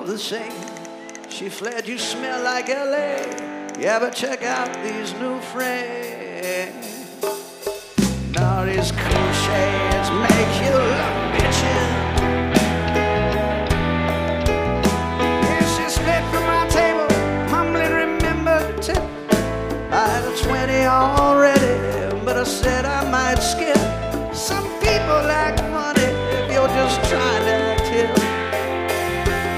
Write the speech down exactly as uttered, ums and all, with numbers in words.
the same. She fled, you smell like L A. Yeah, but check out these new frames. Now these cool shades make you